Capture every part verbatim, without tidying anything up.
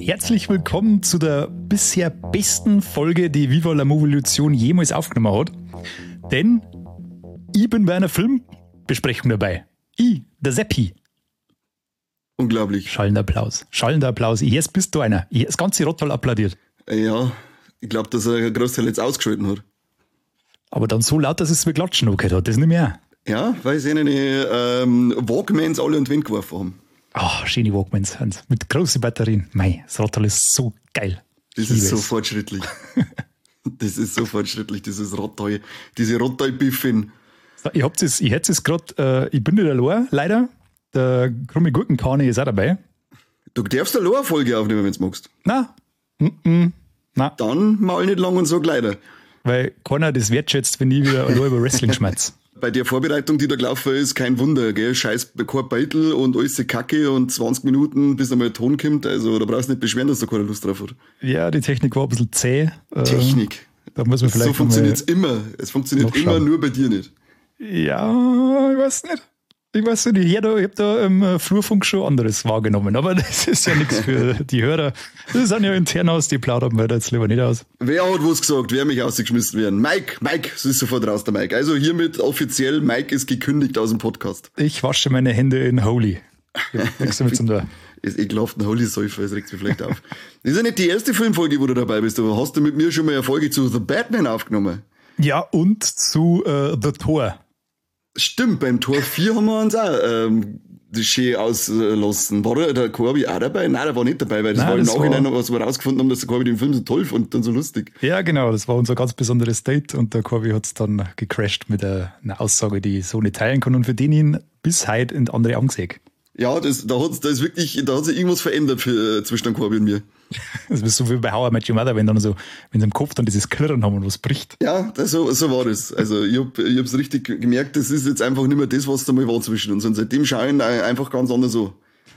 Herzlich willkommen zu der bisher besten Folge, die Viva la Movolution jemals aufgenommen hat. Denn ich bin bei einer Filmbesprechung dabei. Ich, der Seppi. Unglaublich. Schallender Applaus. Schallender Applaus. Jetzt bist du einer. Ich das ganze Rottal applaudiert. Ja, ich glaube, dass er einen Großteil jetzt ausgeschalten hat. Aber dann so laut, dass es mir Klatschen angehört hat. Das nicht mehr. Ja, weil sie eine ähm, Walkmans alle an den Wind geworfen haben. Ah, schöne Walkmans. Mit großen Batterien. Mei, das Rottal ist so geil. Das ist so fortschrittlich. Das ist so fortschrittlich, dieses Rottal. Diese Rottal-Biffin. So, ich hab's jetzt, ich hätte es gerade, äh, ich bin nicht allein, leider. Der krumme Gurkenkane ist auch dabei. Du darfst eine Loa-Folge aufnehmen, wenn du magst. Nein. Mm-mm. Nein. Dann mal nicht lang und sag leider. Weil keiner das wertschätzt, wenn ich wieder allein über Wrestling schmerz. Bei der Vorbereitung, die da gelaufen ist, kein Wunder, gell? Scheiß kein Beitel und alles die Kacke und zwanzig Minuten, bis einmal der Ton kommt. Also da brauchst du nicht beschweren, dass da keiner Lust drauf hat. Ja, die Technik war ein bisschen zäh. Technik. Äh, da muss man vielleicht so funktioniert es immer. Es funktioniert immer, nur bei dir nicht. Ja, ich weiß nicht. Ich weiß nicht, ich habe da im Flurfunk schon anderes wahrgenommen, aber das ist ja nichts für die Hörer. Das sind ja intern aus, die plaudern wir da jetzt lieber nicht aus. Wer hat was gesagt? Wer mich ausgeschmissen werden? Mike, Mike, es ist sofort raus, der Mike. Also hiermit offiziell, Mike ist gekündigt aus dem Podcast. Ich wasche meine Hände in Holy. Nichts damit zum da. Ist ekelhaft, ein Holy-Säufer, das regt mich vielleicht auf. Das ist ja nicht die erste Filmfolge, wo du dabei bist, aber hast du mit mir schon mal eine Folge zu The Batman aufgenommen? Ja, und zu äh, The Thor. Stimmt, beim Tor vier haben wir uns auch ähm, das schön auslassen. War der Corby auch dabei? Nein, der war nicht dabei, weil das Nein, war im das Nachhinein, war... was wir rausgefunden haben, dass der Corby den Film so toll fand und so lustig. Ja, genau, das war unser ganz besonderes Date und der Corby hat es dann gecrashed mit einer Aussage, die ich so nicht teilen kann und für den ihn bis heute in andere Augen sehe. Ja, das, da hat da ist wirklich, da hat sich irgendwas verändert für, äh, zwischen dem Corby und mir. Das ist so wie bei How I Met Your Mother, wenn dann so, wenn sie im Kopf dann dieses Klirren haben und was bricht. Ja, das, so, so war das. Also ich hab, ich hab's richtig gemerkt, das ist jetzt einfach nicht mehr das, was da mal war zwischen uns. Und seitdem schauen einfach ganz anders so.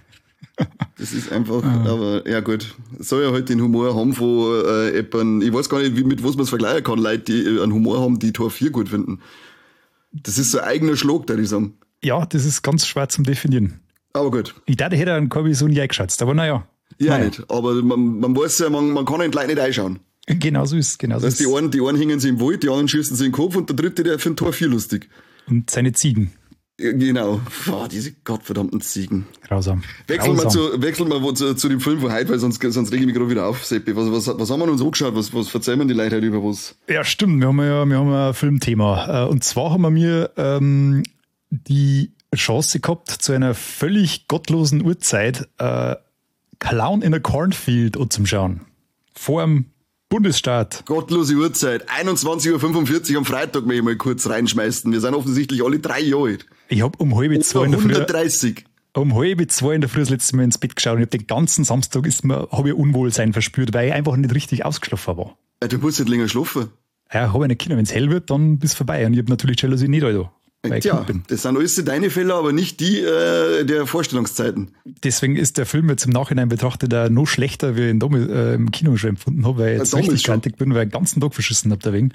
Das ist einfach, ah. aber ja gut, soll ja halt den Humor haben von äh, jemandem, ich weiß gar nicht, wie, mit was man es vergleichen kann, Leute, die einen Humor haben, die Tor vier gut finden. Das ist so ein eigener Schlag, würde ich sagen. Ja, das ist ganz schwer zum Definieren. Aber gut. Ich dachte, ich hätte einen Corby so nie eingeschätzt, aber naja. Ja, naja. nicht. Aber man, man weiß ja, man, man kann ihn gleich nicht einschauen. Genau so ist es. Genau das heißt, die einen, die einen hängen sich im Wald, die anderen schießen sich in den Kopf und der dritte, der findet Tor vier lustig. Und seine Ziegen. Ja, genau. Boah, diese gottverdammten Ziegen. Grausam. Wechseln wir, Grausam. zu, wechseln wir zu, zu dem Film von heute, weil sonst, sonst rege ich mich gerade wieder auf, Seppi. Was, was, was haben wir uns angeschaut? Was, was erzählen wir die Leute heute über was? Ja, stimmt. Wir haben ja, wir haben ja ein Filmthema. Und zwar haben wir mir ähm, die Chance gehabt, zu einer völlig gottlosen Uhrzeit äh, Clown in a Cornfield anzuschauen. Vor dem Bundesstaat. Gottlose Uhrzeit. einundzwanzig Uhr fünfundvierzig am Freitag möchte ich mal kurz reinschmeißen. Wir sind offensichtlich alle drei Jahre alt. Ich habe um halb zwei in der Früh... hundertdreißig. Um halb zwei in der Früh das letzte Mal ins Bett geschaut und ich habe den ganzen Samstag ist mir, habe ich Unwohlsein verspürt, weil ich einfach nicht richtig ausgeschlafen war. Ja, du musst nicht länger schlafen. Ja, habe ich nicht können. Wenn es hell wird, dann bist du vorbei. Und ich habe natürlich Jalousie nicht da. Ja, das sind alles deine Fälle, aber nicht die äh, der Vorstellungszeiten. Deswegen ist der Film jetzt im Nachhinein betrachtet auch noch schlechter, wie ich ihn da äh, im Kino schon empfunden habe, weil ich jetzt ja, richtig kantig bin, weil ich den ganzen Tag verschissen habe deswegen.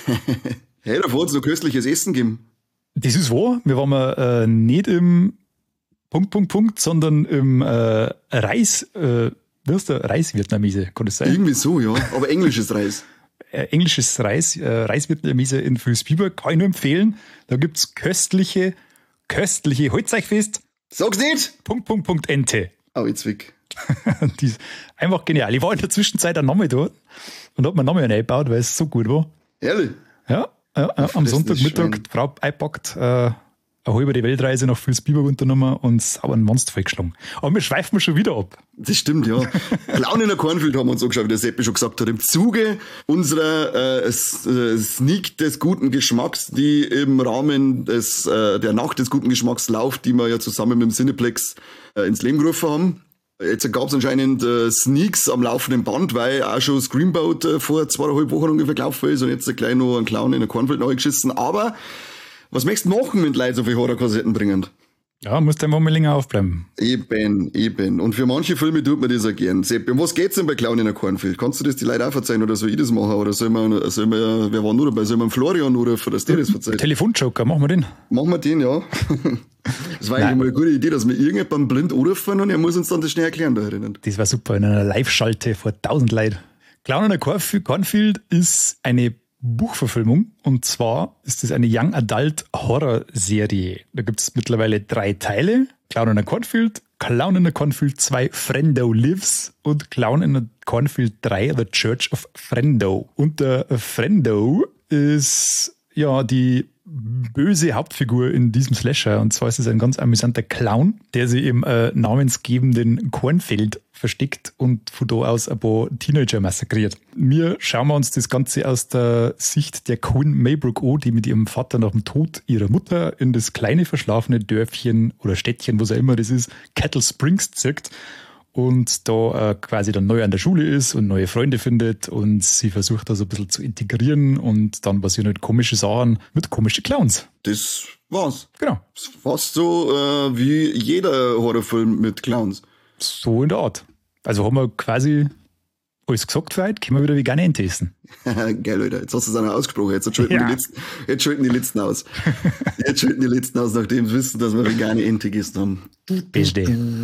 Hey, davor hat es noch köstliches Essen gegeben. Das ist wahr. Wir waren äh, nicht im Punkt, Punkt, Punkt, sondern im äh, Reis, äh, wie heißt der? Reis-Vietnamese, kann das sein? Irgendwie so, ja, aber englisches Reis. Äh, englisches Reis, äh, Reis-Vietnamese in Vilsbiburg, kann ich nur empfehlen. Da gibt's köstliche, köstliche, halt's euch fest. Sag's nicht! Punkt, Punkt, Punkt, Ente. Oh, jetzt weg. Die ist einfach genial. Ich war in der Zwischenzeit ein Name dort und hab mir Name eingebaut, weil es so gut war. Ehrlich? Ja, ja, ja am Sonntagmittag die Frau eingepackt, äh, eine halbe Weltreise nach Vilsbiburg unternommen und sauber einen Monster vollgeschlagen. Aber wir schweifen schon wieder ab. Das stimmt, ja. Clown in der Cornfield haben wir uns angeschaut, wie der Seppi schon gesagt hat. Im Zuge unserer äh, Sneak des guten Geschmacks, die im Rahmen des äh, der Nacht des guten Geschmacks läuft, die wir ja zusammen mit dem Cineplex äh, ins Leben gerufen haben. Jetzt gab es anscheinend äh, Sneaks am laufenden Band, weil auch schon Screamboat äh, vor zweieinhalb Wochen ungefähr gelaufen ist und jetzt gleich noch einen Clown in der Cornfield neu geschissen. Aber was möchtest du machen, wenn die Leute so viele Horrorkassetten bringen? Ja, musst einfach mal länger aufbleiben. Eben, eben. Und für manche Filme tut man das auch gern. Sepp, um was geht's denn bei Clown in der Cornfield? Kannst du das die Leute auch verzeihen oder soll ich das machen? Oder soll man, soll man, wer war nur dabei? Soll man Florian anrufen, dass der das verzeiht? Telefonjoker, machen wir den? Machen wir den, ja. Das war eigentlich mal eine gute Idee, dass wir irgendjemanden blind anrufen und er muss uns dann das schnell erklären da drinnen. Das war super, in einer Live-Schalte vor tausend Leuten. Clown in der Cornfield ist eine Buchverfilmung, und zwar ist es eine Young Adult Horror Serie. Da gibt es mittlerweile drei Teile. Clown in der Cornfield, Clown in der Cornfield zwei, Friendo Lives und Clown in der Cornfield drei, The Church of Friendo. Und der Friendo ist ja die böse Hauptfigur in diesem Slasher, und zwar ist es ein ganz amüsanter Clown, der sich im äh, namensgebenden Cornfield versteckt und von da aus ein paar Teenager massakriert. Wir schauen wir uns das Ganze aus der Sicht der Quinn Maybrook an, die mit ihrem Vater nach dem Tod ihrer Mutter in das kleine verschlafene Dörfchen oder Städtchen, was auch immer das ist, Kettle Springs zirkt und da äh, quasi dann neu an der Schule ist und neue Freunde findet, und sie versucht da so ein bisschen zu integrieren, und dann passieren halt komische Sachen mit komischen Clowns. Das war's. Genau. Das ist fast so äh, wie jeder Horrorfilm mit Clowns. So in der Art. Also haben wir quasi alles gesagt für heute, können wir wieder vegan Ente essen. Geil, Leute. Jetzt hast du es auch noch ausgesprochen. Jetzt schalten, Ja. die, letzten, jetzt schalten die Letzten aus. Jetzt schalten die Letzten aus, nachdem sie wissen, dass wir vegane Ente gegessen haben. Beste.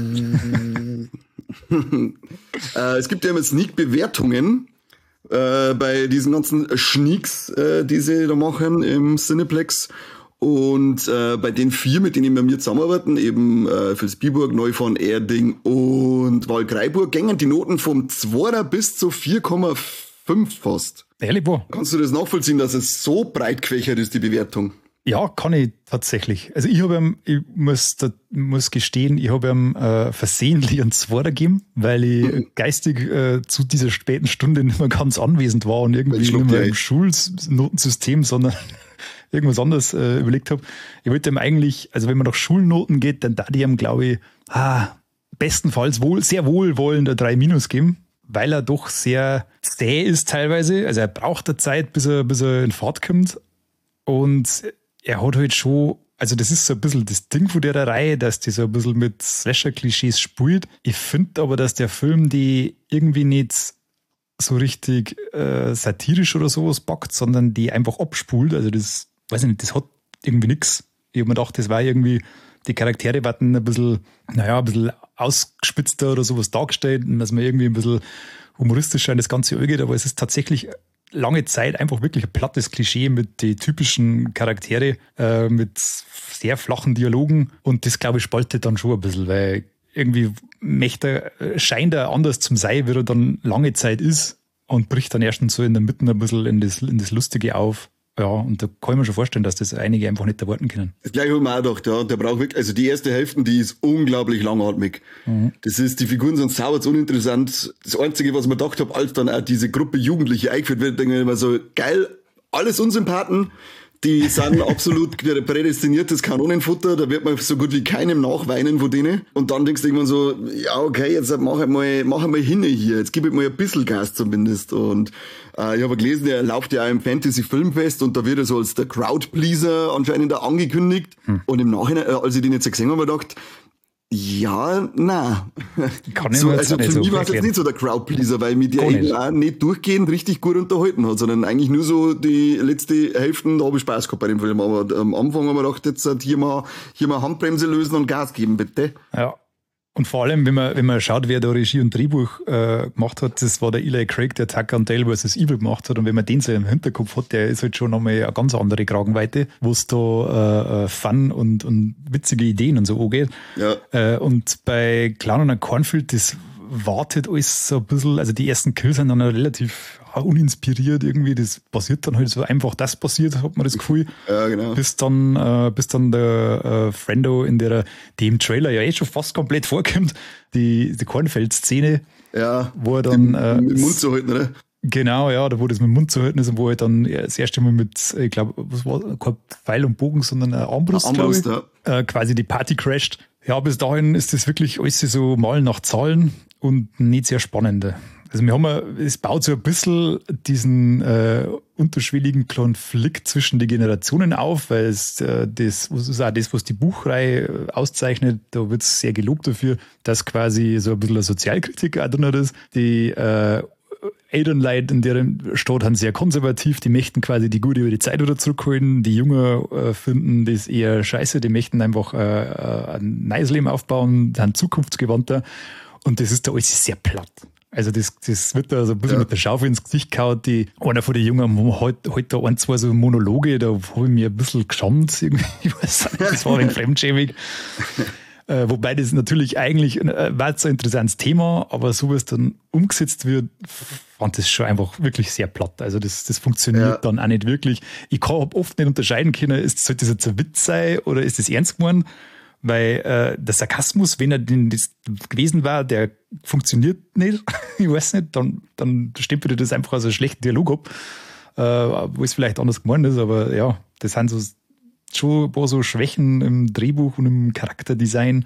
äh, es gibt ja immer Sneak-Bewertungen äh, bei diesen ganzen Schneaks, äh, die sie da machen im Cineplex. Und äh, bei den vier, mit denen wir mir zusammenarbeiten, eben äh, für Spielburg, Neufahren, Erding und Waldkraiburg, gängen die Noten vom Zweier bis zu vier Komma fünf fast. Ehrlich, boah. Kannst du das nachvollziehen, dass es so breit gefächert ist, die Bewertung? Ja, kann ich tatsächlich. Also ich habe ihm, ich muss, da, muss gestehen, ich habe ihm äh, versehentlich einen Zweier gegeben, weil ich mhm. geistig äh, zu dieser späten Stunde nicht mehr ganz anwesend war und irgendwie nicht mehr im Schulnotensystem, sondern irgendwas anderes äh, überlegt habe. Ich wollte ihm eigentlich, also wenn man nach Schulnoten geht, dann da die ihm, glaube ich, ah, bestenfalls wohl, sehr wohlwollend eine drei Minus geben, weil er doch sehr zäh ist teilweise. Also er braucht eine Zeit, bis er, bis er in Fahrt kommt. Und er hat halt schon, also das ist so ein bisschen das Ding von der Reihe, dass die so ein bisschen mit Slasher-Klischees spielt. Ich finde aber, dass der Film die irgendwie nicht so richtig äh, satirisch oder sowas packt, sondern die einfach abspult. Also das, weiß ich nicht, das hat irgendwie nichts. Ich habe mir gedacht, das war irgendwie, die Charaktere werden ein bisschen, naja, ein bisschen ausgespitzter oder sowas dargestellt, und dass man irgendwie ein bisschen humoristischer an das Ganze angeht, aber es ist tatsächlich lange Zeit einfach wirklich ein plattes Klischee mit den typischen Charaktere, äh, mit sehr flachen Dialogen, und das, glaube ich, spaltet dann schon ein bisschen, weil irgendwie möchte, scheint er anders zum sein, wie er dann lange Zeit ist, und bricht dann erstens so in der Mitte ein bisschen in das, in das Lustige auf. Ja, und da kann ich mir schon vorstellen, dass das einige einfach nicht erwarten können. Das gleiche habe ich mir auch gedacht, ja. Der braucht wirklich, also die erste Hälfte, die ist unglaublich langatmig. Mhm. Das ist, die Figuren sind sauber uninteressant. Das Einzige, was ich mir gedacht habe, als dann auch diese Gruppe Jugendliche eingeführt wird, denke ich immer so, geil, alles Unsympathen, die sind absolut prädestiniertes Kanonenfutter, da wird man so gut wie keinem nachweinen von denen. Und dann denkst du irgendwann so, ja okay, jetzt mach ich mal, mach ich mal hin hier, jetzt gib ich mal ein bisschen Gas zumindest. Und äh, ich habe gelesen, er läuft ja auch im Fantasy-Filmfest, und da wird er so als der Crowdpleaser anscheinend auch angekündigt. Hm. Und im Nachhinein, äh, als ich den jetzt gesehen habe, habe ich gedacht, ja, na. Kann ich so, mir also für so mich war es jetzt nicht so der Crowdpleaser, weil mich der eben auch nicht durchgehend richtig gut unterhalten hat, sondern eigentlich nur so die letzte Hälfte, da habe ich Spaß gehabt bei dem Film. Aber am Anfang haben wir gedacht, jetzt hier mal, hier mal Handbremse lösen und Gas geben, bitte. Ja. Und vor allem, wenn man, wenn man schaut, wer da Regie und Drehbuch äh, gemacht hat, das war der Eli Craig, der Tucker und Dale versus. Evil gemacht hat. Und wenn man den so im Hinterkopf hat, der ist halt schon nochmal eine ganz andere Kragenweite, wo es da äh, Fun und, und witzige Ideen und so angeht. Ja. Äh, und bei Clown in der Cornfield, das wartet alles so ein bisschen, also die ersten Kills sind dann relativ uninspiriert irgendwie, das passiert dann halt so einfach, das passiert, hat man das Gefühl. Ja, genau. Bis dann, äh, bis dann der äh, Friendo in der, die im Trailer ja eh schon fast komplett vorkommt, die, die Kornfeld-Szene, ja, wo er dann äh, mit dem Mund zu halten, oder? Genau, ja, da wo das mit dem Mund zu halten ist, und wo er dann das erste Mal mit, ich glaube, was war, kein Pfeil und Bogen, sondern eine Armbrust, eine Armbrust, glaube ich, ja. äh, quasi die Party crasht. Ja, bis dahin ist das wirklich alles so mal nach Zahlen und nicht sehr spannend. Also wir haben ja, es baut so ein bisschen diesen äh, unterschwelligen Konflikt zwischen den Generationen auf, weil es äh, das, das ist auch das, was die Buchreihe auszeichnet, da wird es sehr gelobt dafür, dass quasi so ein bisschen eine Sozialkritik auch drin ist. Die äh, Elternleute in deren Stadt sind sehr konservativ, die möchten quasi die gute über die Zeit wieder zurückholen. Die Jungen äh, finden das eher scheiße, die möchten einfach äh, ein neues Leben aufbauen, sind zukunftsgewandter und das ist da alles sehr platt. Also das, das wird da so ein bisschen ja. mit der Schaufel ins Gesicht gehauen. Die, einer von den Jungen hat halt da ein, zwei so Monologe, da habe ich mir ein bisschen geschämt. Irgendwie. Ich weiß nicht, das war ein wenig fremdschämig. Äh, wobei das natürlich eigentlich äh, war so ein interessantes Thema, aber so wie es dann umgesetzt wird, fand das schon einfach wirklich sehr platt. Also das, das funktioniert ja. dann auch nicht wirklich. Ich kann oft nicht unterscheiden können, ist, soll das jetzt ein Witz sein oder ist das ernst gemeint? Weil äh, der Sarkasmus, wenn er denn das gewesen war, der funktioniert nicht. Ich weiß nicht, dann, dann stempelt das einfach als einen schlechten Dialog ab, äh, wo es vielleicht anders gemeint ist, aber ja, das sind so schon ein paar so Schwächen im Drehbuch und im Charakterdesign,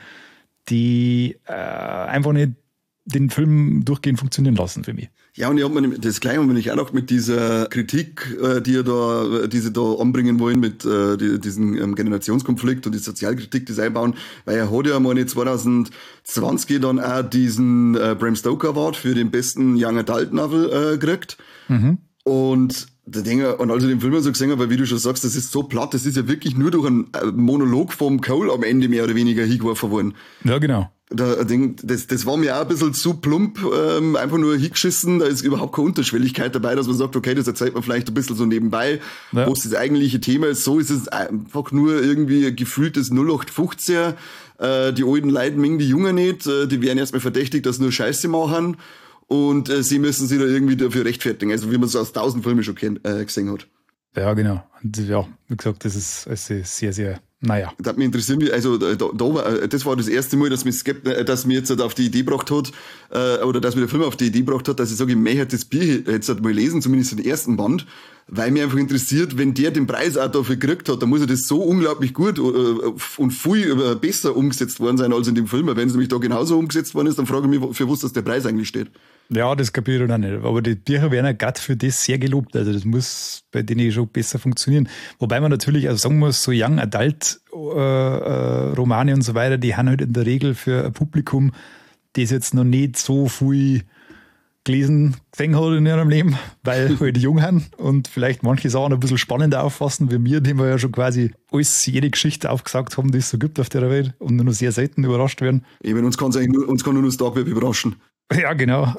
die äh, einfach nicht den Film durchgehend funktionieren lassen für mich. Ja, und ich hab mir das Gleiche habe ich auch noch mit dieser Kritik, die ihr da, die sie da anbringen wollen, mit äh, die, diesem ähm, Generationskonflikt und die Sozialkritik, die sie einbauen, weil er hat ja meine zwanzig zwanzig dann auch diesen äh, Bram Stoker Award für den besten Young Adult Novel äh, gekriegt. Mhm. Und der Dinger, und als ich den Film so gesehen habe, weil wie du schon sagst, das ist so platt, das ist ja wirklich nur durch einen Monolog vom Cole am Ende mehr oder weniger hingeworfen worden. Ja, genau. Da, das, das war mir auch ein bisschen zu plump, ähm, einfach nur hingeschissen, da ist überhaupt keine Unterschwelligkeit dabei, dass man sagt, okay, das erzählt man vielleicht ein bisschen so nebenbei, ja. Wo es das eigentliche Thema ist, so ist es einfach nur irgendwie ein gefühltes null acht fünfzehn, äh, die alten Leute mengen die Jungen nicht, äh, die werden erstmal verdächtigt, dass sie nur Scheiße machen und äh, sie müssen sich da irgendwie dafür rechtfertigen, also wie man es aus tausend Filmen schon kenn, äh, gesehen hat. Ja, genau. Und ja, wie gesagt, das ist, das ist sehr, sehr, naja. Das hat mich interessiert, also da, da war, das war das erste Mal, dass mich, dass mich jetzt auf die Idee gebracht hat, äh, oder dass mir der Film auf die Idee gebracht hat, dass ich sage, ich möchte das Bier jetzt mal lesen, zumindest den ersten Band, weil mir einfach interessiert, wenn der den Preis auch dafür gekriegt hat, dann muss er das so unglaublich gut äh, und viel besser umgesetzt worden sein als in dem Film. Wenn es nämlich da genauso umgesetzt worden ist, dann frage ich mich, für was das der Preis eigentlich steht. Ja, das kapiere ich auch nicht. Aber die Bücher werden ja gerade für das sehr gelobt. Also das muss bei denen schon besser funktionieren. Wobei man natürlich auch sagen muss, so Young Adult äh, äh, Romane und so weiter, die haben halt in der Regel für ein Publikum, das jetzt noch nicht so viel gelesen gesehen hat in ihrem Leben, weil halt jung sind und vielleicht manche Sachen ein bisschen spannender auffassen wie mir, die wir ja schon quasi alles, jede Geschichte aufgesagt haben, die es so gibt auf der Welt und nur sehr selten überrascht werden. Eben, uns kann es eigentlich nur, uns kann nur das Darkweb überraschen. Ja, genau.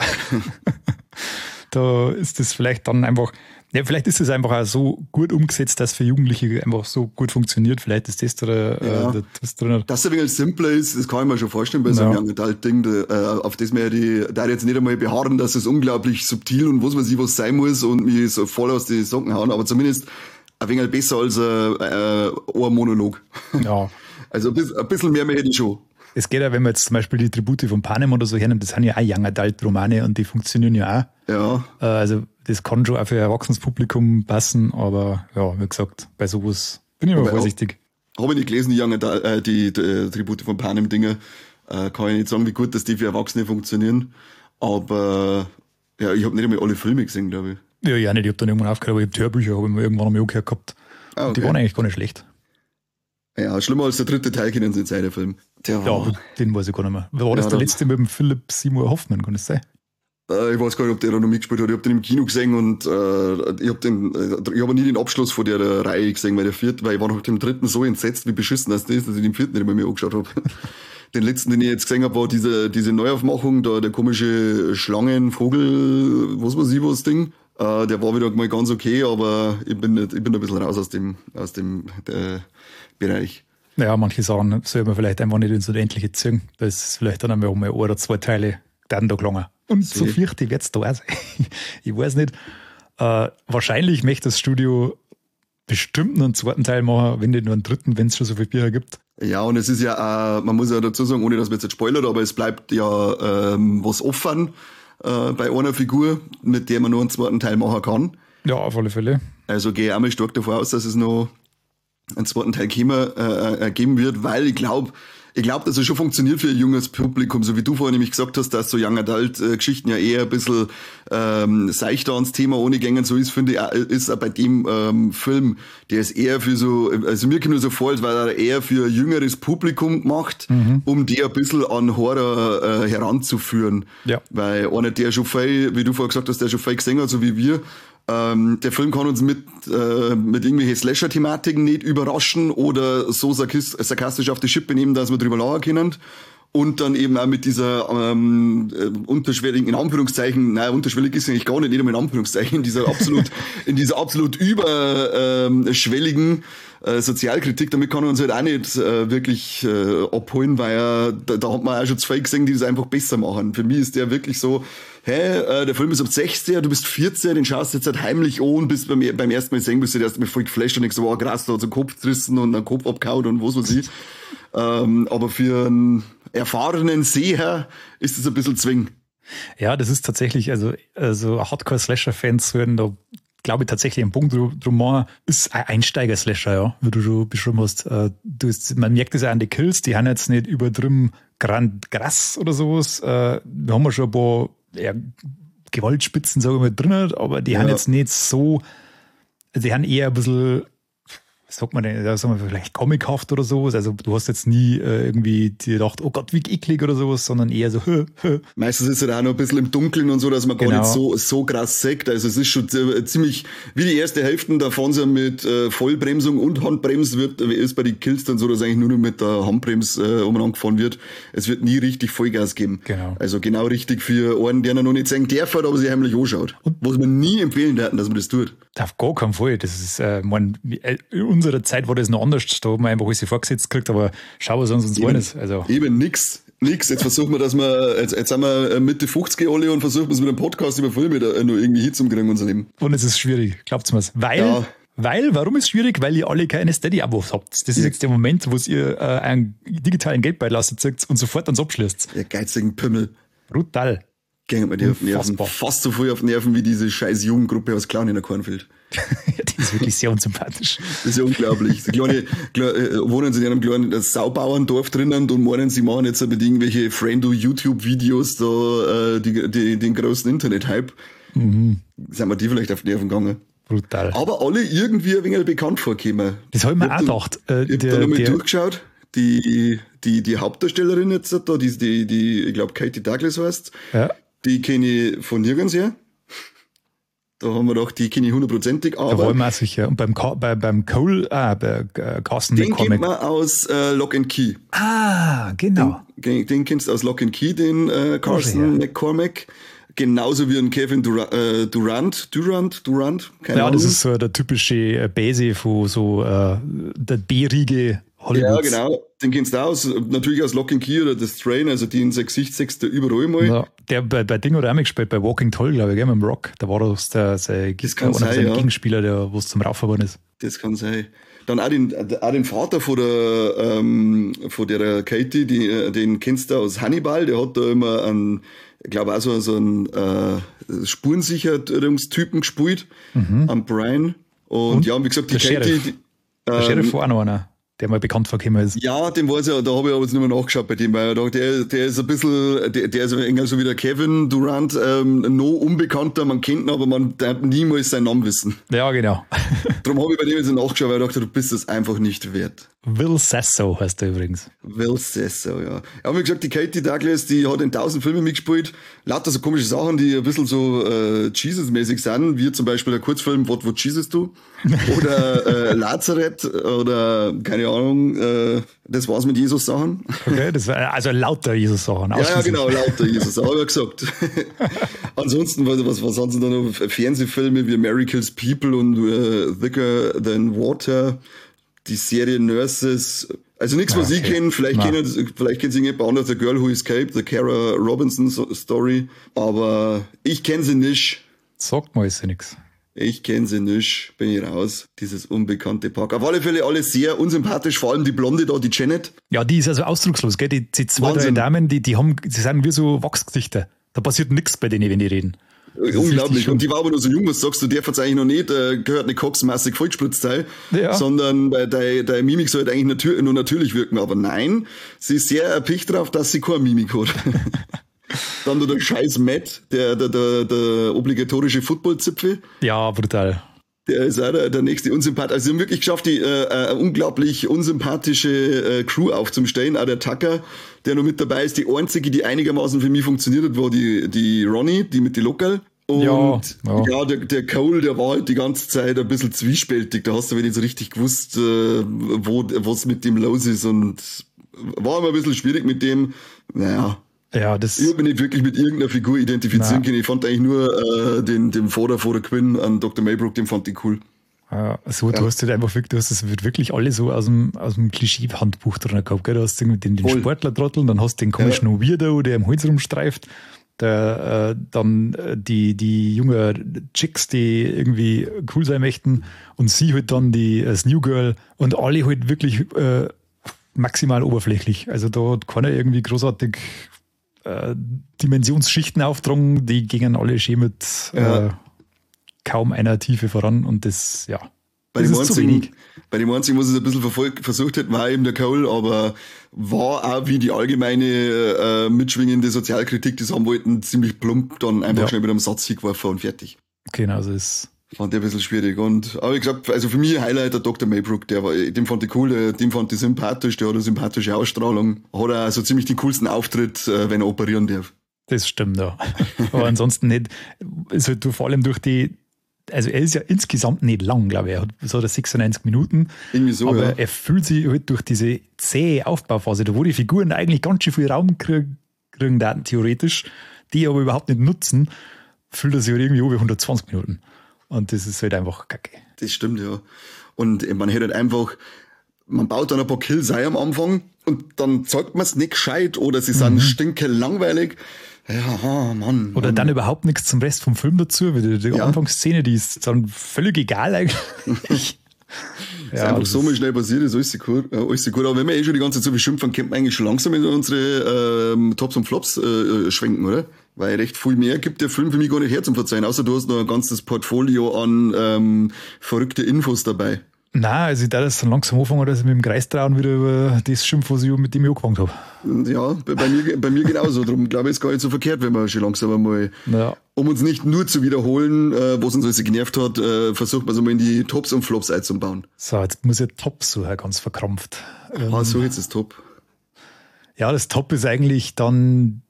Da ist das vielleicht dann einfach, ja, vielleicht ist es einfach auch so gut umgesetzt, dass für Jugendliche einfach so gut funktioniert. Vielleicht ist das da, ja. äh, das drin. Dass es ein wenig simpler ist, das kann ich mir schon vorstellen bei so einem ja. Young Adult Ding, da, äh, auf das mir die, da jetzt nicht einmal beharren, dass es unglaublich subtil und was weiß ich was sein muss und mich so voll aus die Socken hauen, aber zumindest ein wenig besser als ein, äh, ein Monolog. Ja. Also ein bisschen, ein bisschen mehr mehr hätte ich schon. Es geht ja, wenn man jetzt zum Beispiel die Tribute von Panem oder so hernimmt, das sind ja auch Young Adult Romane und die funktionieren ja auch. Ja. Also das kann schon auch für ein erwachsenes Publikum passen, aber ja, wie gesagt, bei sowas bin ich immer vorsichtig. Habe ich nicht gelesen, die, Young Adult, äh, die, die äh, Tribute von Panem-Dinger. Äh, kann ich nicht sagen, wie gut dass die für Erwachsene funktionieren. Aber ja, ich habe nicht einmal alle Filme gesehen, glaube ich. Ja, ja nicht, ich habe dann irgendwann aufgehört, aber ich habe die Hörbücher hab ich mir irgendwann einmal angehört gehabt. Ah, okay. Die waren eigentlich gar nicht schlecht. Ja, schlimmer als der dritte Teil kennen Sie in Film. Der war, ja, den weiß ich gar nicht mehr. War das ja, der letzte mit dem Philipp Seymour Hoffman, kann das sein? Äh, ich weiß gar nicht, ob der da noch mitgespielt hat. Ich habe den im Kino gesehen und äh, ich habe den, äh, ich habe nie den Abschluss von der, der Reihe gesehen, weil der vierte, weil ich war nach dem dritten so entsetzt, wie beschissen das ist, dass ich den vierten nicht mehr mir angeschaut habe. Den letzten, den ich jetzt gesehen habe, war diese, diese Neuaufmachung, da der komische Schlangenvogel, was weiß ich was Ding. Äh, der war wieder mal ganz okay, aber ich bin nicht, ich bin ein bisschen raus aus dem, aus dem der Bereich. Ja, manche Sachen soll man vielleicht einfach nicht ins Unendliche ziehen. Das ist vielleicht dann einmal um ein oder zwei Teile dann da gelangen. Und so fürchte wird es da sein. Ich weiß nicht. Äh, wahrscheinlich möchte das Studio bestimmt noch einen zweiten Teil machen, wenn nicht nur einen dritten, wenn es schon so viele Bücher gibt. Ja, und es ist ja, äh, man muss ja dazu sagen, ohne dass man jetzt nicht spoilert, aber es bleibt ja ähm, was offen äh, bei einer Figur, mit der man nur einen zweiten Teil machen kann. Ja, auf alle Fälle. Also gehe ich einmal stark davon aus, dass es noch einen zweiten Teil geben, äh, geben wird, weil ich glaube, Ich glaube, dass es schon funktioniert für ein junges Publikum, so wie du vorhin nämlich gesagt hast, dass so Young Adult-Geschichten ja eher ein bisschen ähm, seichter ans Thema ohne Gängen so ist, finde ich, ist auch bei dem ähm, Film, der ist eher für so, also mir kommt nur so vor, als war er eher für ein jüngeres Publikum gemacht, mhm. um die ein bisschen an Horror äh, heranzuführen. Ja. Weil einer, der schon viel, wie du vorher gesagt hast, der schon viel gesehen hat, so wie wir, Ähm, der Film kann uns mit, äh, mit irgendwelchen Slasher-Thematiken nicht überraschen oder so sarkastisch auf die Schippe nehmen, dass wir drüber lachen können. Und dann eben auch mit dieser ähm, äh, unterschwelligen, in Anführungszeichen, nein, unterschwellig ist eigentlich gar nicht, nicht einmal in Anführungszeichen, in dieser absolut, in dieser absolut überschwelligen äh, Sozialkritik, damit kann er uns halt auch nicht äh, wirklich äh, abholen, weil er, da, da hat man auch schon zwei gesehen, die das einfach besser machen. Für mich ist der wirklich so, hey, äh, der Film ist ab sechzehn, du bist vierzehn, den schaust du jetzt halt heimlich an und bist beim, beim ersten Mal sehen, bist du erst mal voll geflasht und denkst so, wow, krass, da hat so einen Kopf gerissen und einen Kopf abgehauen und was weiß ich. ähm, aber für einen erfahrenen Seher ist es ein bisschen zwing. Ja, das ist tatsächlich, also, also Hardcore-Slasher-Fans würden da, glaube ich, tatsächlich ein Punkt drum machen, ist ein Einsteiger-Slasher, ja, wie du schon beschrieben hast. Du hast, man merkt das ja an den Kills, die haben jetzt nicht übertrieben grand krass oder sowas. Wir haben ja schon ein paar ja, Gewaltspitzen, sagen wir mal, drin, aber die ja. haben jetzt nicht so, also die haben eher ein bisschen, was sagt man denn, sagen wir vielleicht comichaft oder sowas. Also du hast jetzt nie äh, irgendwie dir gedacht, oh Gott, wie eklig oder sowas, sondern eher so, hö, hö. Meistens ist es auch noch ein bisschen im Dunkeln und so, dass man genau. gar nicht so, so krass sagt. Also es ist schon ziemlich, wie die erste Hälfte, da fahren sie mit äh, Vollbremsung und Handbremse, wird, ist bei den Kills dann so, dass eigentlich nur noch mit der Handbremse äh, umeinander gefahren wird. Es wird nie richtig Vollgas geben. Genau. Also genau richtig für einen, der noch nicht sagen darf, aber sich heimlich anschaut. Und was man nie empfehlen hätten, dass man das tut. Auf gar keinen Fall. Das ist, äh, man, äh, unserer Zeit war das noch anders, da haben wir einfach alles vorgesetzt gekriegt, aber schau, was uns uns wollen ist. Also. Eben nix, nix. Jetzt versuchen wir, dass wir, jetzt, jetzt sind wir Mitte fünfzig alle und versuchen wir es mit einem Podcast über Filme da noch irgendwie hinzukriegen, unser Leben. Und es ist schwierig, glaubt's mir's. Weil, ja. weil, warum ist es schwierig? Weil ihr alle keine Steady-Abos habt. Das ist ja. jetzt der Moment, wo ihr äh, einen digitalen Geldbeilaster zeigt und sofort ans abschließt. Der geizigen Pimmel. Brutal. Gehen wir dir auf Nerven. Fast so viel auf Nerven wie diese scheiß Jugendgruppe aus Clown in der Kornfeld. Die ist wirklich sehr unsympathisch. Das ist ja unglaublich. Die kleine, kleine, wohnen sie in einem kleinen Saubauerndorf drinnen und meinen, sie machen jetzt mit irgendwelche Friendo-YouTube-Videos da äh, die, die, den großen Internet-Hype. Mhm. Sind wir die vielleicht auf Nerven gegangen? Brutal. Aber alle irgendwie ein wenig bekannt vorkommen. Das habe ich mir auch gedacht. Äh, ich habe da nochmal durchgeschaut. Die, die, die Hauptdarstellerin jetzt da, die, die, die ich glaube Katie Douglas heißt, ja. Die kenne ich von nirgends her. Da haben wir doch, die kenne ich hundertprozentig. Da war ich mir auch sicher. Und beim, bei, beim Cole, ah, bei äh, Carsten den kennt man aus äh, Lock and Key. Ah, genau. Den, den kennst du aus Lock and Key, den äh, Carsten oh, McCormack. Genauso wie ein Kevin Durant, äh, Durant, Durant, Durant. Keine ja, Ahnung. Das ist so der typische Base von so äh, der B-Riege Hollywoods. Ja, genau. Den kennst du aus, natürlich aus Lock and Key oder The Strain, also die in sein Gesicht sechst du überall mal. Ja, der bei, bei Ding oder auch mitgespielt, bei Walking Tall, glaube ich, gell, mit dem Rock. Da war das der, sein, das kann sein, sein ja. Gegenspieler, der was zum Rauf geworden ist. Das kann sein. Dann auch den, auch den Vater von der, ähm, von der Katie, die, den kennst du aus Hannibal, der hat da immer einen, ich glaube auch so, so einen äh, Spurensicherungstypen gespielt, mhm. am Brian. Und, Und ja, wie gesagt, die der Katie... Sheriff. Die, der ähm, Sheriff war auch noch einer, der mal bekannt vorgekommen ist. Ja, den weiß ich, da habe ich aber jetzt nicht mehr nachgeschaut bei dem, weil der, der ist ein bisschen, der, der ist enger so wie der Kevin Durant, ähm, noch unbekannter, man kennt ihn, aber man darf niemals seinen Namen wissen. Ja, genau. Darum habe ich bei dem jetzt nachgeschaut, weil ich dachte, du bist es einfach nicht wert. Will Sasso heißt er übrigens. Will Sasso, ja. Ja, wie gesagt, die Katie Douglas, die hat in tausend Filmen mitgespielt, lauter so komische Sachen, die ein bisschen so äh, Jesus-mäßig sind, wie zum Beispiel der Kurzfilm What Would Jesus Do? Oder äh, Lazareth oder keine Ahnung, äh, das war's mit Jesus-Sachen. Okay, das war also lauter Jesus-Sachen. Ja, ja, genau, lauter Jesus-Sachen, habe ich gesagt. Ansonsten, was, was, was haben sie da noch? Fernsehfilme wie Mary Kills People und äh, Thicker Than Water, die Serie Nurses, also nichts, was okay. ich kenne, vielleicht kennen vielleicht kennen sie jemand anderes, The Girl Who Escaped, The Kara Robinson Story, aber ich kenne sie nicht. Sagt mal, ist ja nichts. Ich kenne sie nicht, bin ich raus, dieses unbekannte Pack. Auf alle Fälle alle sehr unsympathisch, vor allem die Blonde da, die Janet. Ja, die ist also ausdruckslos, gell? Die, die zwei, drei Damen, die, die haben, sie sind wie so Wachsgesichter. Da passiert nichts bei denen, wenn die reden. Unglaublich. Und die war aber noch so jung, was sagst du, der hat's eigentlich noch nicht, äh, gehört eine coxmassig vollgespritzt sein, ja. sondern bei der, der Mimik sollte eigentlich natür- nur natürlich wirken. Aber nein, sie ist sehr erpicht drauf, dass sie keine Mimik hat. Dann noch der scheiß Matt, der, der, der, der obligatorische Football-Zipfel. Ja, brutal. Der ist auch der, der nächste Unsympath. Also sie haben wirklich geschafft, die äh, eine unglaublich unsympathische äh, Crew aufzustellen. Auch der Tucker, der noch mit dabei ist. Die einzige, die einigermaßen für mich funktioniert hat, war die, die Ronnie, die mit die Lokal. Und ja, ja. ja der, der Cole, der war halt die ganze Zeit ein bisschen zwiespältig. Da hast du nicht so richtig gewusst, äh, wo was mit dem los ist. Und war immer ein bisschen schwierig mit dem. Naja. Ja, das ich habe mich nicht wirklich mit irgendeiner Figur identifizieren können. Ich fand eigentlich nur äh, den, den Vater von der Quinn an Doktor Maybrook, den fand ich cool. Ja, so, du ja. hast halt einfach wirklich, du hast das wird wirklich alle so aus dem, aus dem Klischee-Handbuch drin gehabt, gell? Du hast den, den, den Sportler-Trottel, dann hast du den komischen ja. Weirdo, der im Hals rumstreift, der, äh, dann äh, die, die junge Chicks, die irgendwie cool sein möchten, und sie halt dann die, das New Girl, und alle halt wirklich äh, maximal oberflächlich. Also da hat keiner irgendwie großartig Dimensionsschichten auftragen, die gingen alle schön mit ja. äh, kaum einer Tiefe voran, und das, ja, bei das dem ist einzigen, zu wenig. Bei dem einzigen, was es ein bisschen verfolgt, versucht hat, war eben der Cole, aber war auch wie die allgemeine äh, mitschwingende Sozialkritik, die sie haben wollten, ziemlich plump, dann einfach ja. schnell mit einem Satz hingeworfen und fertig. Genau, also ist fand ich ein bisschen schwierig. Und, aber wie gesagt, also für mich Highlight der Doktor Maybrook, der war, den fand ich cool, den fand ich sympathisch, der hat eine sympathische Ausstrahlung, hat auch so ziemlich den coolsten Auftritt, wenn er operieren darf. Das stimmt, ja. Aber ansonsten nicht, ist halt vor allem durch die, also er ist ja insgesamt nicht lang, glaube ich, er hat so sechsundneunzig Minuten. Irgendwie so, aber ja. er fühlt sich halt durch diese zähe Aufbauphase, da wo die Figuren eigentlich ganz schön viel Raum kriegen, kriegen Daten theoretisch, die aber überhaupt nicht nutzen, fühlt er sich halt irgendwie über hundertzwanzig Minuten. Und das ist halt einfach kacke. Das stimmt, ja. Und man hätte halt einfach, man baut dann ein paar Kills ein am Anfang und dann zeigt man es nicht gescheit oder sie sind mhm. stinke langweilig. Ja, Mann. Oder Mann. dann überhaupt nichts zum Rest vom Film dazu, weil die, die ja. Anfangsszene, die ist dann völlig egal eigentlich. Das ja, ist einfach so mal schnell passiert, ist alles gut, ja, alles gut. Aber wenn wir eh schon die ganze Zeit so viel schimpfen, könnten wir eigentlich schon langsam in unsere ähm, Tops und Flops äh, schwenken, oder? Weil recht viel mehr gibt der Film für mich gar nicht her zum Verzeihen, außer du hast noch ein ganzes Portfolio an ähm, verrückte Infos dabei. Nein, also ich darf das dann langsam anfangen, dass ich mit dem Kreis trauen wieder über das schimpfen, was ich mit dem ich angefangen habe. Ja, bei, bei, mir, bei mir genauso. Darum glaube ich, ist gar nicht so verkehrt, wenn wir schon langsam einmal, ja. um uns nicht nur zu wiederholen, äh, was uns alles genervt hat, äh, versucht man so mal in die Tops und Flops einzubauen. So, jetzt muss ich Tops so ganz verkrampft. Ah, so jetzt das Top. Ja, das Top ist eigentlich dann,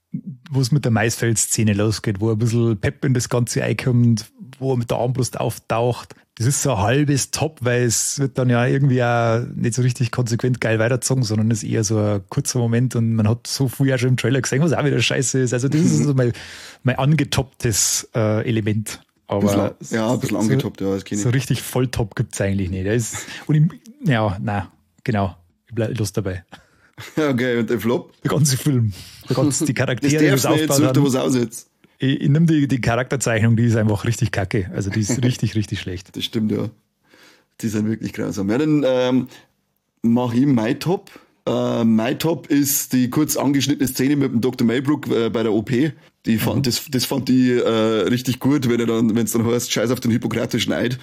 wo es mit der Maisfeld-Szene losgeht, wo ein bisschen Pep in das Ganze reinkommt, wo er mit der Armbrust auftaucht. Das ist so ein halbes Top, weil es wird dann ja irgendwie auch nicht so richtig konsequent geil weitergezogen, sondern es ist eher so ein kurzer Moment und man hat so viel ja schon im Trailer gesehen, was auch wieder scheiße ist. Also das ist so mein, mein angetopptes äh, Element. Aber ein bisschen, ja, ein bisschen so, angetoppt, ja, das kenne ich. So richtig Volltop gibt es eigentlich nicht. Das ist, und ich, ja, nein, genau, ich bleibe los dabei. Okay, und der Flop? Der ganze Film. Der ganze, die Charaktere, das darfst du jetzt, such dir was aus jetzt. Ich, ich nehme die, die Charakterzeichnung, die ist einfach richtig kacke. Also die ist richtig, richtig schlecht. Das stimmt, ja. Die sind wirklich grausam. Ja, dann ähm, mache ich mein Top. Äh, mein Top ist die kurz angeschnittene Szene mit dem Doktor Maybrook äh, bei der O P. Die fand, mhm. das, das fand die äh, richtig gut, wenn er dann, wenn es dann heißt, scheiß auf den hippokratischen Eid.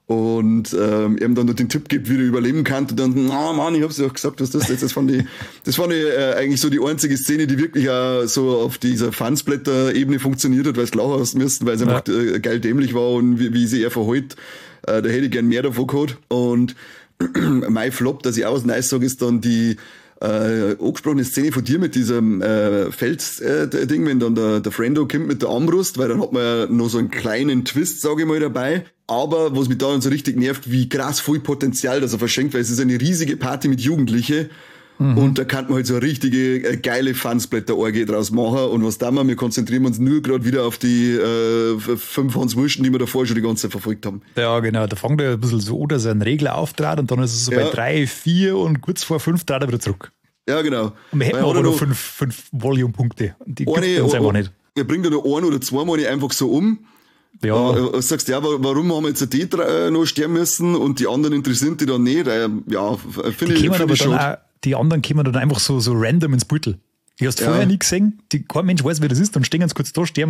Und ähm, ihm dann noch den Tipp gibt, wie er überleben kann. Und dann, na Mann, ich hab's ja auch gesagt, was das ist. Das fand ich, das fand ich äh, eigentlich so die einzige Szene, die wirklich auch so auf dieser Fansblätter-Ebene funktioniert hat, weil es lachen hast müssen, weil es einfach ja. äh, geil dämlich war und wie, wie sie er verheult. Äh, da hätte ich gern mehr davon gehabt. Und mein Flop, dass ich auch was nice sage, ist dann die äh, angesprochene Szene von dir mit diesem äh, Feld-Ding, äh, wenn dann der, der Friendo kommt mit der Armbrust, weil dann hat man ja noch so einen kleinen Twist, sage ich mal, dabei. Aber was mich da dann so richtig nervt, wie krass viel Potenzial das er verschenkt, weil es ist eine riesige Party mit Jugendlichen mhm. und da kann man halt so eine richtige äh, geile Fansblätter-Orgie draus machen. Und was da mal, wir konzentrieren uns nur gerade wieder auf die äh, fünf Hans Wursten, die wir davor schon die ganze Zeit verfolgt haben. Ja, genau, da fängt er ein bisschen so, dass er einen Regler auftrat und dann ist es so ja. bei drei, vier und kurz vor fünf trat er wieder zurück. Ja, genau. Und wir hätten aber noch fünf, fünf Volume-Punkte. Die gibt es uns einfach nicht. Er bringt ja noch ein oder zwei Mal einfach so um. Ja. Äh, sagst ja, warum haben wir jetzt die äh, noch sterben müssen und die anderen interessieren die dann nicht? Äh, ja, finde ich, find ich schon. Auch, die anderen kommen dann einfach so, so random ins Beutel. Die hast du ja. vorher nie gesehen, die, kein Mensch weiß, wer das ist, dann stehen ganz kurz da, sterben und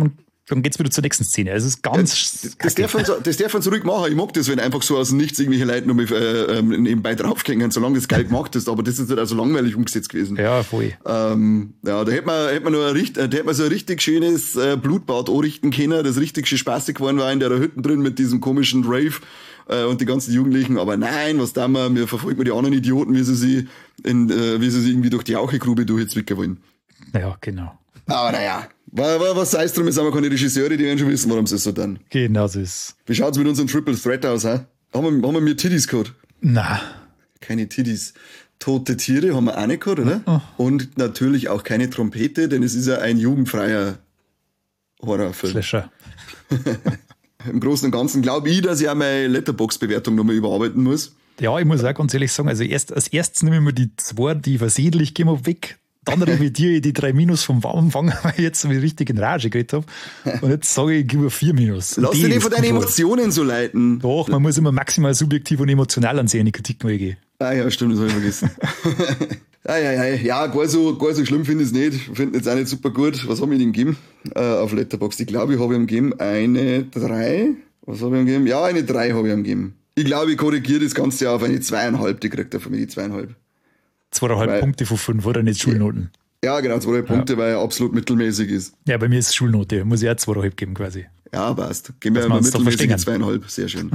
dann geht's wieder zur nächsten Szene. Also es ist ganz... Ja, das, darf man, das darf man zurück machen. Ich mag das, wenn einfach so aus dem Nichts irgendwelche Leute noch mal, äh, nebenbei draufgängen, solange das geil gemacht ist. Aber das ist halt auch so langweilig umgesetzt gewesen. Ja, voll. Ähm, ja, da hätte man, hätte man noch ein, da hätte man so ein richtig schönes äh, Blutbad anrichten können, das richtig schön spaßig geworden war in der Hütte drin mit diesem komischen Rave äh, und die ganzen Jugendlichen. Aber nein, was da wir? Wir verfolgen die anderen Idioten, wie sie sie, in, äh, wie sie sie irgendwie durch die Auchegrube durchzwicken wollen. Ja, genau. Aber naja, was sei es drum, jetzt haben wir keine Regisseure, die werden schon wissen, warum sie es so tun. Genau so ist. Wie schaut's mit unserem Triple Threat aus, hä? Haben wir, haben wir mir Titties gehabt? Na. Keine Titties. Tote Tiere haben wir auch nicht gehabt, oder? Oh. Und natürlich auch keine Trompete, denn es ist ja ein jugendfreier Horrorfilm. Slasher. Im Großen und Ganzen glaube ich, dass ich auch meine Letterboxd-Bewertung nochmal überarbeiten muss. Ja, ich muss auch ganz ehrlich sagen, also erst, als erstes nehme ich mir die zwei, die versehentlich gehen wir weg. Dann revidiere ich die drei Minus vom Anfang, weil ich jetzt so richtig in Rage geredet habe. Und jetzt sage ich, ich gebe vier Minus. Lass dich nicht von deinen Emotionen so leiten. Doch, man muss immer maximal subjektiv und emotional ansehen, die Kritik mal gehen. Ah ja, stimmt, das habe ich vergessen. ah, ja, ja, ja, gar so, gar so schlimm finde ich es nicht. Ich finde jetzt auch nicht super gut. Was habe ich denn gegeben äh, auf Letterboxd? Ich glaube, ich habe ihm gegeben eine drei. Was habe ich ihm gegeben? Ja, eine drei habe ich ihm gegeben. Ich glaube, ich korrigiere das Ganze auf eine zweieinhalb. Die kriegt er von mir, die zweieinhalb. Zweieinhalb weil, Punkte von fünf, oder nicht Schulnoten? Ja, genau, zweieinhalb ja. Punkte, weil er absolut mittelmäßig ist. Ja, bei mir ist es Schulnote, muss ich auch zweieinhalb geben quasi. Ja, passt. Geben wir mal mittelmäßige zweieinhalb, sehr schön.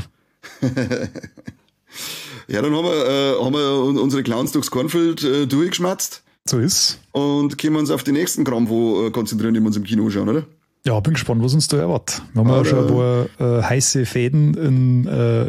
Ja, dann haben wir, äh, haben wir unsere Clowns durchs Kornfeld äh, durchgeschmatzt. So ist. Und können wir uns auf die nächsten Krampo äh, konzentrieren, die wir uns im Kino schauen, oder? Ja, bin gespannt, was uns da erwartet. Wir haben ja schon ein paar äh, heiße Fäden in äh,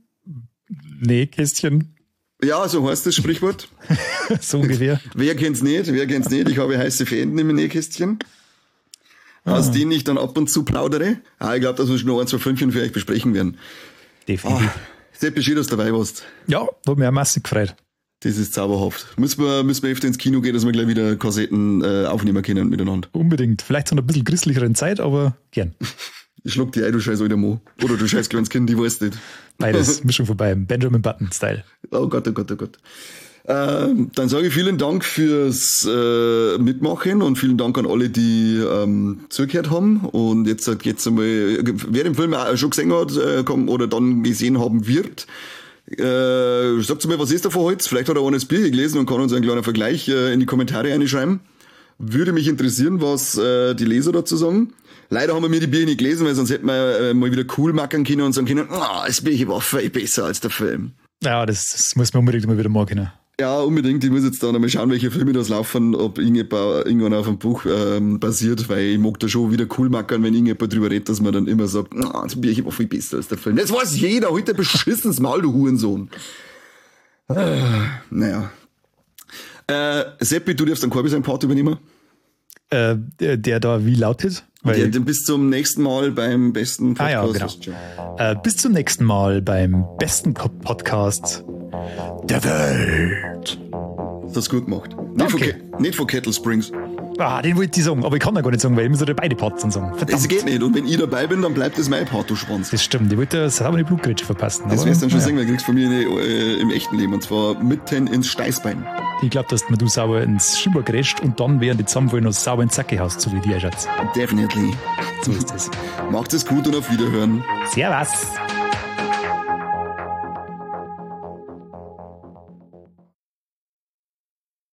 Nähkästchen. Ja, so heißt das Sprichwort. So ungefähr. Wer kennt's nicht? Wer kennt's nicht? Ich habe heiße Fäden im Nähkästchen. Ah. Aus denen ich dann ab und zu plaudere. Ah, ich glaube, dass wir schon noch ein, zwei Filmchen für euch besprechen werden. Definitiv. Ah, Sepp, schön, dass du dabei warst. Ja, hat mich auch massig gefreut. Das ist zauberhaft. Müssen wir, müssen wir öfter ins Kino gehen, dass wir gleich wieder Kassetten äh, aufnehmen können miteinander. Unbedingt. Vielleicht zu einer bisschen grisslicheren Zeit, aber gern. Ich schluck die ein, du scheiß alter Mo. Oder du scheiß kleines Kind, ich weiß nicht. Beides, Mischung vorbei. Benjamin Button-Style. Oh Gott, oh Gott, oh Gott. Ähm, dann sage ich vielen Dank fürs äh, Mitmachen und vielen Dank an alle, die ähm, zugehört haben. Und jetzt geht's einmal, wer den Film auch schon gesehen hat äh, komm, oder dann gesehen haben wird, äh, sagt mir, was ist da von heute? Vielleicht hat er auch ein Bier gelesen und kann uns einen kleinen Vergleich äh, in die Kommentare reinschreiben. Würde mich interessieren, was äh, die Leser dazu sagen. Leider haben wir mir die Bier nicht gelesen, weil sonst hätten wir äh, mal wieder cool machen können und sagen können, ah, das Bier war viel besser als der Film. Ja, das, das muss man unbedingt mal wieder machen können. Ja, unbedingt. Ich muss jetzt da noch mal schauen, welche Filme das laufen, ob irgendwann auf einem Buch ähm, basiert, weil ich mag da schon wieder cool machen, wenn irgendjemand drüber redet, dass man dann immer sagt, ah, das Bier war viel besser als der Film. Das weiß jeder, heute beschissenes Maul, du Hurensohn. Äh, naja. Äh, Seppi, du darfst dann Korbi seinen Part übernehmen. Äh, der, der da wie lautet? Weil der, bis zum nächsten Mal beim besten Podcast. Ah ja, genau. Äh, bis zum nächsten Mal beim besten Podcast der Welt. Das hast du gut gemacht. Nicht von, nicht von Kettle Springs. Ah, den wollte ich sagen, aber ich kann ja gar nicht sagen, weil ich muss ja beide Parts dann sagen. Verdammt. Das geht nicht. Und wenn ich dabei bin, dann bleibt das mein Part, du Schwanz. Das stimmt. Ich wollte ja sauber eine Blutgrätsche verpassen. Das wirst du dann schon ja. sehen, weil du kriegst von mir eine, äh, im echten Leben. Und zwar mitten ins Steißbein. Ich glaube, dass du sauber ins Schimmer grätscht und dann während die zusammenfallen noch sauber ins Sacke haust, so wie dir, Schatz. Definitely. So ist es. Macht es gut und auf Wiederhören. Servus.